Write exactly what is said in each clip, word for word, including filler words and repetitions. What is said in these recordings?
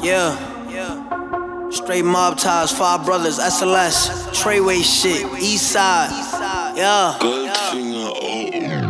Yeah, straight mob ties, five brothers, S L S, Treyway shit, East Side. Yeah, Goldfinger, oh.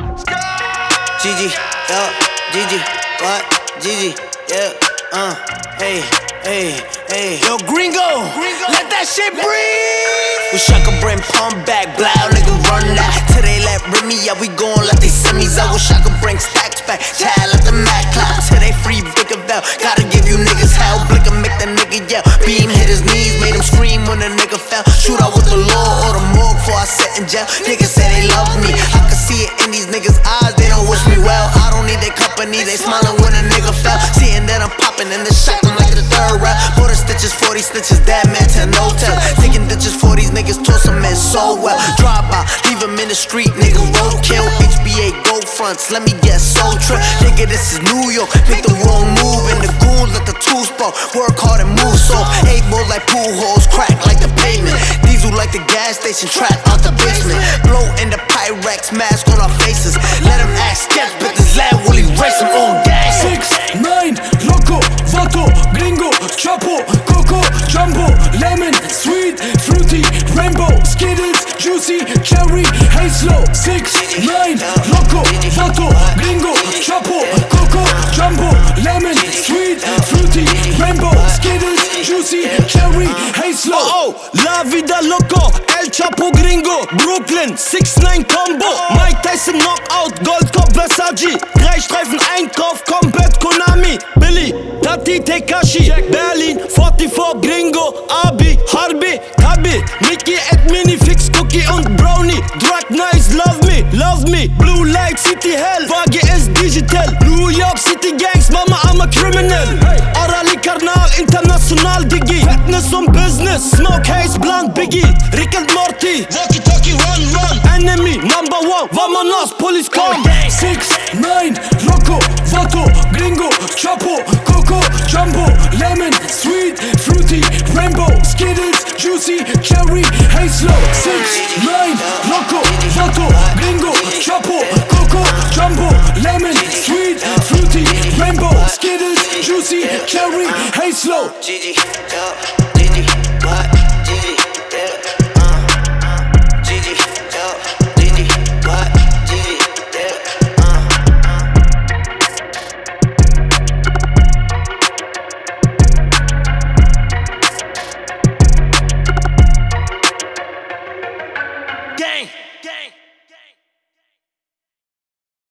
Gigi, yeah, Gigi, what? Gigi, yeah, uh, hey, hey, hey. Yo, Gringo, let that shit breathe. Wish I could bring pump back, blow, nigga, run that. Till they let rid me out, we gon' let they send me out. Wish I could bring stacks back, child, let the Mac clap. Till they free Bigger Bell, gotta give you niggas hell. Blick and make that nigga yell. Beam hit his knees, made him scream when a nigga fell. Shoot out with the law or the morgue before I sit in jail. Niggas say they love me, I can see it in these niggas' eyes. They don't wish me well, I don't need their company. They smiling when a nigga fell. Seeing that I'm popping in the shot, I'm like the third round. Forty stitches, forty stitches, that man to no tell. Taking ditches for these niggas, toss them in so well. Drive by, leave them in the street, nigga, roadkill. H B A gold fronts, let me get soul trip. Nigga, this is New York, make the wrong move. And the goons let the two spot, work hard and move soft. Eight balls like pool holes, crack like the pavement. Diesel like the gas station, trap out the basement. Blow in the Pyrex, mask on our faces. Let them act sketch, but this lad will erase them on gas. Six, nine, Loco, Vato, Gringo, Chapo, Coco, Jumbo, Lemon, Sweet, Fruity, Rainbow, Skittles, Juicy, Cherry, Hazel. Six, nine, Loco, Vato, Gringo, Chapo, Coco, Jumbo, Lemon, Sweet, Fruity, Rainbow, Skittles, Juicy, Cherry, Hazel. Oh, oh, La Vida Loco, El Chapo Gringo, Brooklyn, six nine Combo, Mike Tyson Knockout, Goldkopf Versace, drei Streifen Einkauf, Combat Konami, Billy, Tati Tekashi, Berlin, forty-four Gringo, Abi, Harbi, Tabi, Mickey, Ed Mini, Fix, Cookie und Brownie, Drug Nice, Love Me, Love Me, Blue Light City Hell, V G S Digital, New York City Gangs, Mama I'm a criminal, Orali Karnal, International Diggy, Fitness und Business, Smoke Haze, Blunt, Biggie, Rick and Morty, Walkie Talkie, Run Run, Enemy, Number One, Vamonos, Police Come. Six, nine, Loco, Vato, Gringo, Chapo, Coco, Jumbo, Lemon, Sweet, Fruity, Rainbow, Skittles, Juicy, Cherry, Hazel. Six, nine, Loco, Vato, Gringo, Chapo, Coco, Jumbo, Lemon, Sweet, Fruity, Rainbow, Skittles, Juicy, Cherry, Hazel. Gigi, yeah, Gigi, what?